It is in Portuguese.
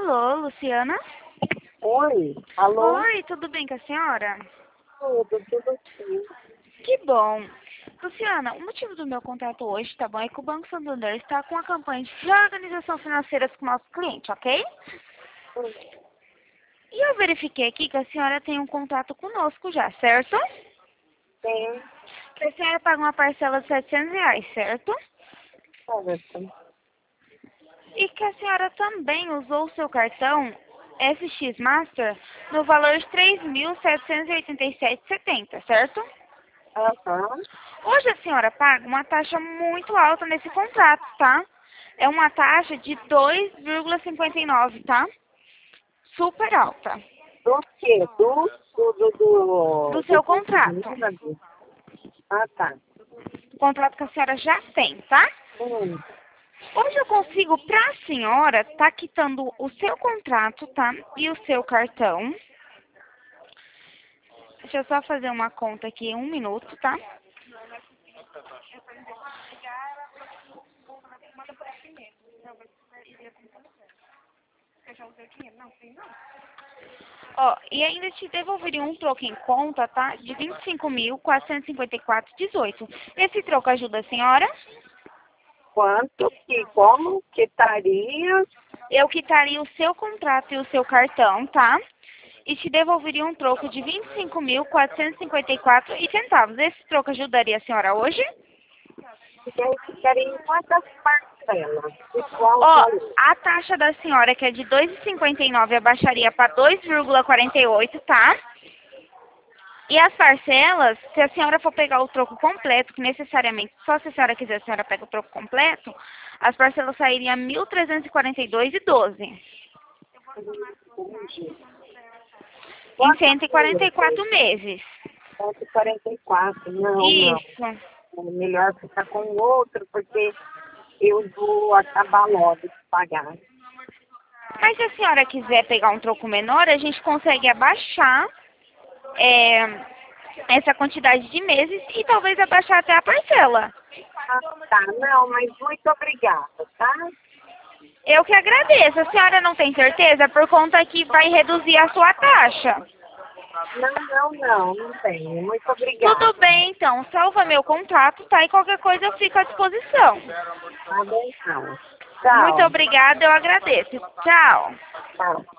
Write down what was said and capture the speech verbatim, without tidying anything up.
Alô, Luciana? Oi, alô? Oi, tudo bem com a senhora? Tudo, tudo sim. Que bom. Luciana, o motivo do meu contato hoje, tá bom, é que o Banco Santander está com a campanha de reorganização financeira com nossos clientes, ok? Hum, E eu verifiquei aqui que a senhora tem um contato conosco já, certo? Tem, Que a senhora paga uma parcela de setecentos reais, certo? certo. E que a senhora também usou o seu cartão F X Master no valor de três mil setecentos e oitenta e sete reais e setenta centavos, certo? Aham, Hoje a senhora paga uma taxa muito alta nesse contrato, tá? É uma taxa de dois vírgula cinquenta e nove, tá? Super alta. do quê? Do, do, do, do, Do do seu contrato. consignado? Ah, tá. Contrato que a senhora já tem, tá? Hum, Hoje eu consigo pra senhora tá quitando o seu contrato, tá? E o seu cartão. Deixa eu só fazer uma conta aqui, um minuto, tá? Ó, e ainda te devolveria um troco em conta, tá? De vinte e cinco mil quatrocentos e cinquenta e quatro reais e dezoito centavos. Esse troco ajuda a senhora? quanto que, como que estaria? Eu quitaria o seu contrato e o seu cartão, tá? E te devolveria um troco de vinte e cinco mil quatrocentos e cinquenta e quatro reais e centavos. Esse troco ajudaria a senhora hoje? E aí ficaria em quantas parcelas? De qual Ó, valor? a taxa da senhora, que é de dois vírgula cinquenta e nove, abaixaria para dois vírgula quarenta e oito, tá? E as parcelas, se a senhora for pegar o troco completo, que necessariamente, só se a senhora quiser, a senhora pega o troco completo, as parcelas sairiam mil trezentos e quarenta e dois reais e doze Entendi. centavos. Em Quantos cento e quarenta e meses? quatro meses. cento e quarenta e quatro. Não, não. Isso. É melhor ficar com o outro, porque eu vou acabar logo de pagar. Mas se a senhora quiser pegar um troco menor, a gente consegue abaixar é, essa quantidade de meses e talvez abaixar até a parcela. Ah, tá. Não, mas muito obrigada, tá? Eu que agradeço. A senhora não tem certeza? Por conta que vai reduzir a sua taxa. Não, não, não, não tenho. Muito Tudo obrigada. bem, então. Salva meu contato, tá? E qualquer coisa eu fico à disposição. Tá bom, então. Muito Tchau. obrigada, eu agradeço. Tchau. Tchau.